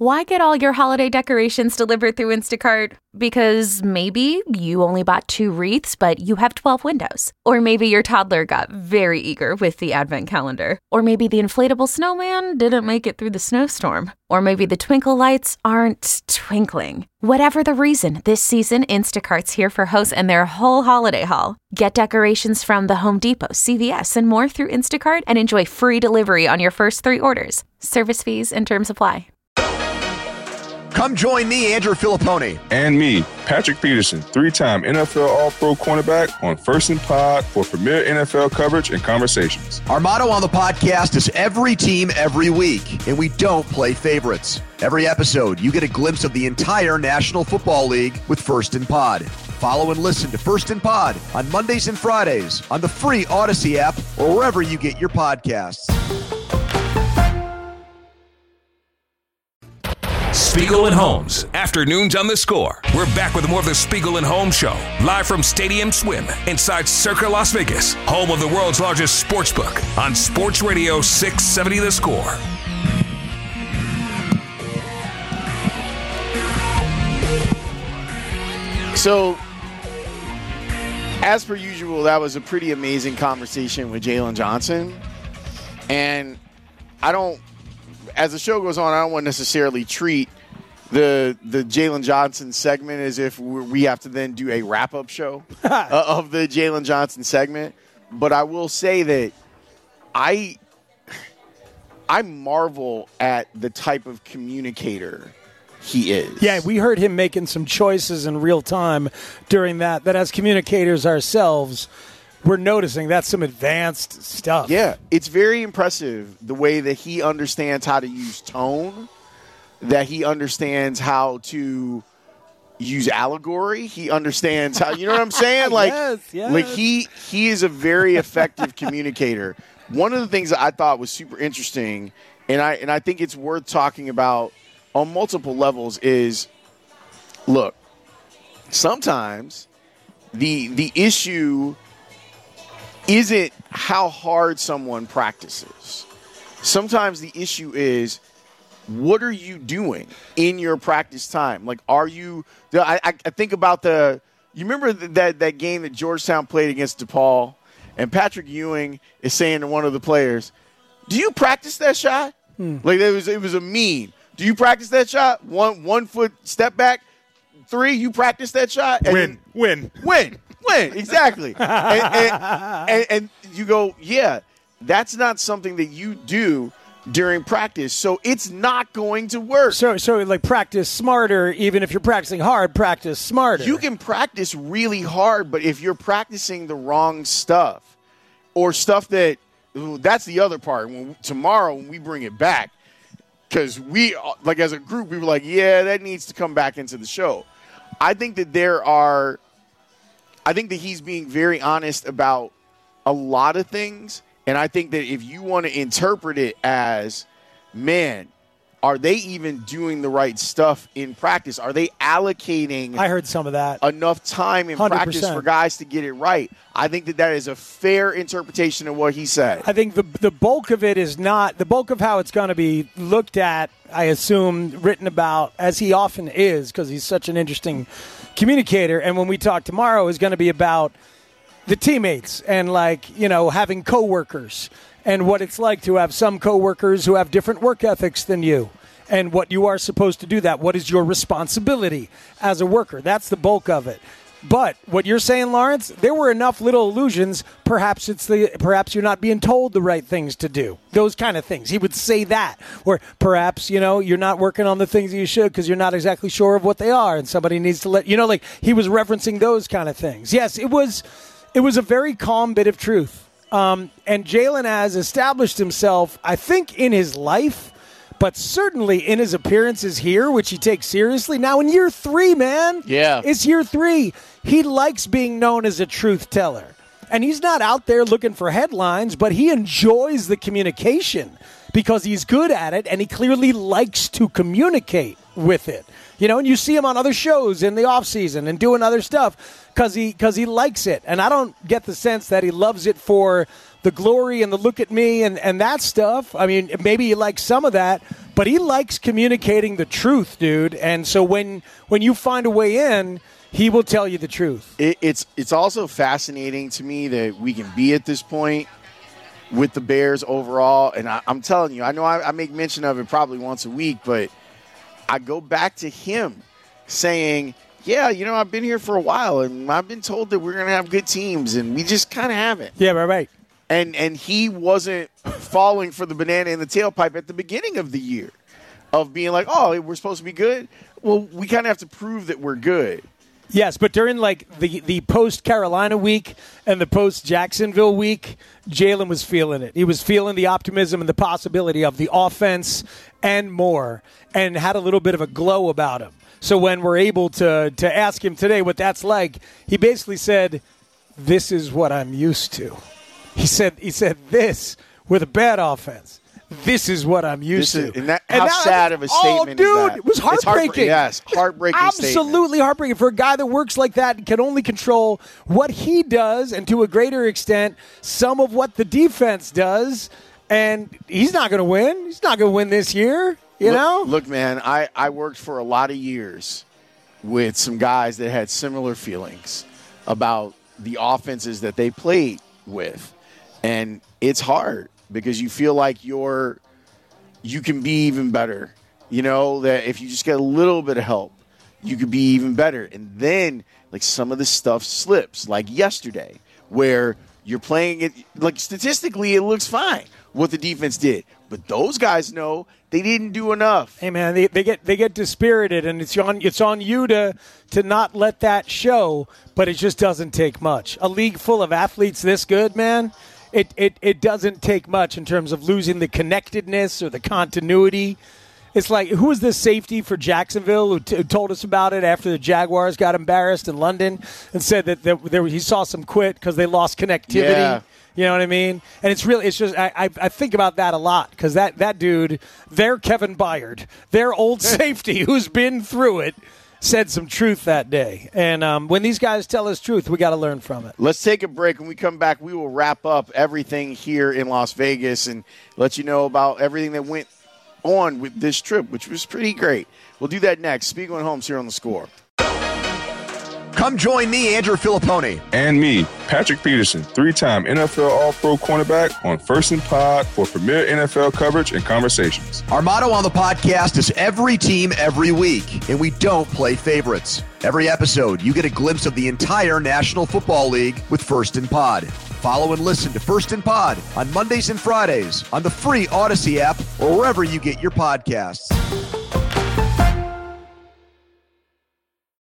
Why get all your holiday decorations delivered through Instacart? Because maybe you only bought 2 wreaths, but you have 12 windows. Or maybe your toddler got very eager with the advent calendar. Or maybe the inflatable snowman didn't make it through the snowstorm. Or maybe the twinkle lights aren't twinkling. Whatever the reason, this season, Instacart's here for hosts and their whole holiday haul. Get decorations from the Home Depot, CVS, and more through Instacart and enjoy free delivery on your first 3 orders. Service fees and terms apply. Come join me, Andrew Filippone. And me, Patrick Peterson, 3-time NFL All-Pro cornerback on First and Pod for premier NFL coverage and conversations. Our motto on the podcast is every team, every week, and we don't play favorites. Every episode, you get a glimpse of the entire National Football League with First and Pod. Follow and listen to First and Pod on Mondays and Fridays on the free Odyssey app or wherever you get your podcasts. Spiegel and Holmes, afternoons on The Score. We're back with more of the Spiegel and Holmes Show, live from Stadium Swim inside Circa Las Vegas, home of the world's largest sports book on Sports Radio 670 The Score. So, as per usual, that was a pretty amazing conversation with Jalen Johnson. And as the show goes on, I don't want to necessarily treat the Jalen Johnson segment as if we have to then do a wrap-up show of the Jalen Johnson segment. But I will say that I marvel at the type of communicator he is. Yeah, we heard him making some choices in real time during that as communicators ourselves, we're noticing that's some advanced stuff. Yeah, it's very impressive the way that he understands how to use tone, that he understands how to use allegory. He understands how, you know what I'm saying? Like, yes. like he is a very effective communicator. One of the things that I thought was super interesting, and I think it's worth talking about on multiple levels is, look, sometimes the issue isn't how hard someone practices. Sometimes the issue is, what are you doing in your practice time? Like, are you – I think about you remember that game that Georgetown played against DePaul, and Patrick Ewing is saying to one of the players, do you practice that shot? Like, it was a meme. Do you practice that shot? One foot step back, 3, you practice that shot? And Win. Exactly. and you go, yeah, that's not something that you do during practice, so it's not going to work. So like practice smarter, even if you're practicing hard, practice smarter. You can practice really hard, but if you're practicing the wrong stuff or stuff that's the other part. Tomorrow when we bring it back, because we, like as a group, we were like, yeah, that needs to come back into the show. I think that he's being very honest about a lot of things. And I think that if you want to interpret it as, man, are they even doing the right stuff in practice? Are they allocating I heard some of that. Enough time in 100%. Practice for guys to get it right? I think that is a fair interpretation of what he said. I think the bulk of it is not – the bulk of how it's going to be looked at, I assume, written about, as he often is because he's such an interesting communicator. And when we talk tomorrow is going to be about – the teammates and, like, you know, having coworkers and what it's like to have some coworkers who have different work ethics than you and what you are supposed to do that. What is your responsibility as a worker? That's the bulk of it. But what you're saying, Lawrence, there were enough little allusions. Perhaps you're not being told the right things to do. Those kind of things. He would say that. Or perhaps, you know, you're not working on the things that you should because you're not exactly sure of what they are and somebody needs to let you know. Like, he was referencing those kind of things. Yes, it was a very calm bit of truth. And Jalen has established himself, I think, in his life, but certainly in his appearances here, which he takes seriously. Now, in year 3, man. Yeah. It's year 3. He likes being known as a truth teller. And he's not out there looking for headlines, but he enjoys the communication because he's good at it, and he clearly likes to communicate with it. You know, and you see him on other shows in the offseason and doing other stuff because he likes it. And I don't get the sense that he loves it for the glory and the look at me and that stuff. I mean, maybe he likes some of that, but he likes communicating the truth, dude. And so when you find a way in, he will tell you the truth. It's also fascinating to me that we can be at this point with the Bears overall. And I'm telling you, I know I make mention of it probably once a week, but I go back to him saying, yeah, I've been here for a while, and I've been told that we're going to have good teams, and we just kind of haven't. Yeah, right. And he wasn't falling for the banana in the tailpipe at the beginning of the year of being like, oh, we're supposed to be good. Well, we kind of have to prove that we're good. Yes, but during the post-Carolina week and the post-Jacksonville week, Jalen was feeling it. He was feeling the optimism and the possibility of the offense and more, and had a little bit of a glow about him. So when we're able to ask him today what that's like, he basically said, this is what I'm used to. He said this with a bad offense. This is what I'm used to. How sad of a statement is that? It was heartbreaking. Yes, heartbreaking Absolutely heartbreaking for a guy that works like that and can only control what he does and to a greater extent some of what the defense does. And he's not going to win. He's not going to win this year, Look, man, I worked for a lot of years with some guys that had similar feelings about the offenses that they played with. And it's hard. Because you feel like you can be even better. That if you just get a little bit of help, you could be even better. And then, some of the stuff slips, like yesterday, where you're playing it, statistically, it looks fine what the defense did. But those guys know they didn't do enough. Hey, man, they get dispirited, and it's on you to not let that show, but it just doesn't take much. A league full of athletes this good, man, It doesn't take much in terms of losing the connectedness or the continuity. It's like, who was the safety for Jacksonville who told us about it after the Jaguars got embarrassed in London and said that he saw some quit because they lost connectivity? Yeah. You know what I mean? And it's just I think about that a lot because that dude, their Kevin Byard, their old safety who's been through it, said some truth that day. And when these guys tell us truth, we got to learn from it. Let's take a break. When we come back, we will wrap up everything here in Las Vegas and let you know about everything that went on with this trip, which was pretty great. We'll do that next. Spiegel and Holmes here on The Score. Come join me, Andrew Filipponi. And me, Patrick Peterson, 3-time NFL All-Pro cornerback on First and Pod for premier NFL coverage and conversations. Our motto on the podcast is every team, every week, and we don't play favorites. Every episode, you get a glimpse of the entire National Football League with First and Pod. Follow and listen to First and Pod on Mondays and Fridays on the free Odyssey app or wherever you get your podcasts.